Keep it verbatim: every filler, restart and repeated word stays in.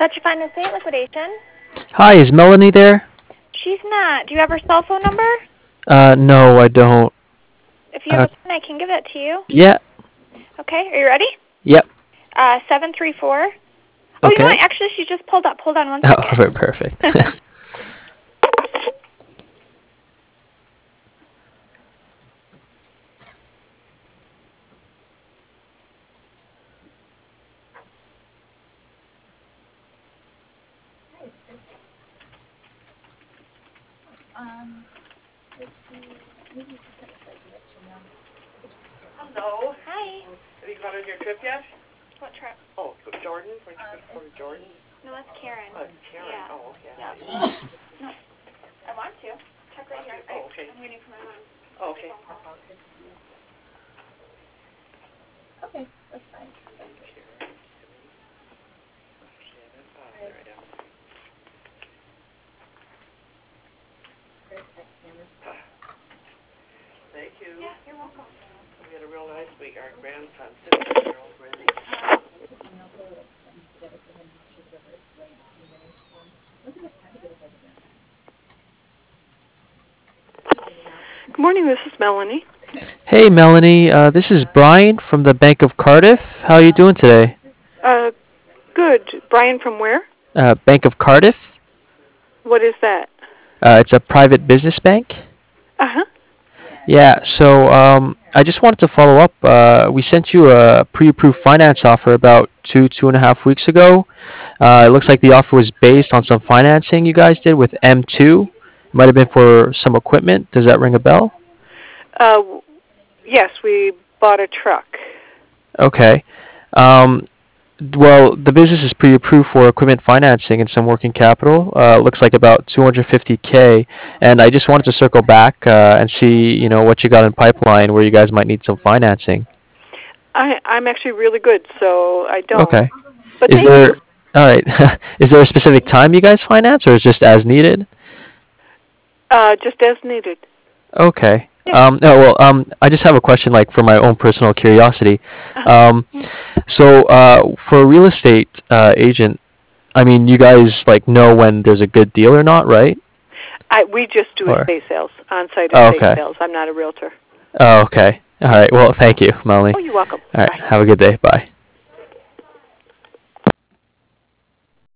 Dutch Finance Estate Liquidation. Hi, is Melanie there? She's not. Do you have her cell phone number? Uh, no, I don't. If you Uh, have a pen, I can give it to you. yeah. Okay, are you ready? Yep. Uh, seven three four. Oh, Okay. you know what? Actually, she just pulled up. Hold on one Oh, second. very perfect. Hello. Hi. Have you gone on your trip yet? What trip? Oh, to Jordan? Weren't you going to go to Jordan? No, that's Karen. Oh, it's Karen. Yeah. Oh, okay. Yeah. No, I want to. Check right here. Oh, okay. I'm waiting for my mom. Oh, okay. Okay, that's fine. Karen, Shannon. Oh, there I am. Thank you. Yeah, you're welcome. We had a real nice week. Our grandson, six-year-old, Randy. Good morning, this is Melanie. Hey, Melanie. Uh, this is Brian from the Bank of Cardiff. How are you doing today? Uh, good. Brian from where? Uh, Bank of Cardiff. What is that? Uh, it's a private business bank. Uh-huh. Yeah, so um, I just wanted to follow up. Uh, we sent you a pre-approved finance offer about two, two and a half weeks ago. Uh, it looks like the offer was based on some financing you guys did with M two. Might have been for some equipment. Does that ring a bell? Uh, w- yes, we bought a truck. Okay. Um, well, the business is pre-approved for equipment financing and some working capital. Uh, looks like about two hundred fifty k. And I just wanted to circle back uh, and see, you know, what you got in pipeline where you guys might need some financing. I, I'm actually really good, so I don't. Okay. But Is thank there, you. all right. Is there a specific time you guys finance, or is it just as needed? Uh, just as needed. Okay. Yeah. Um, no, well, um, I just have a question, like, for my own personal curiosity. Um, so, uh, for a real estate uh, agent, I mean, you guys like know when there's a good deal or not, right? I, we just do Or estate sales, on-site oh, estate okay. sales. I'm not a realtor. Oh, okay. All right. Well, thank you, Melanie. Oh, you're welcome. All right. Bye. Have a good day. Bye.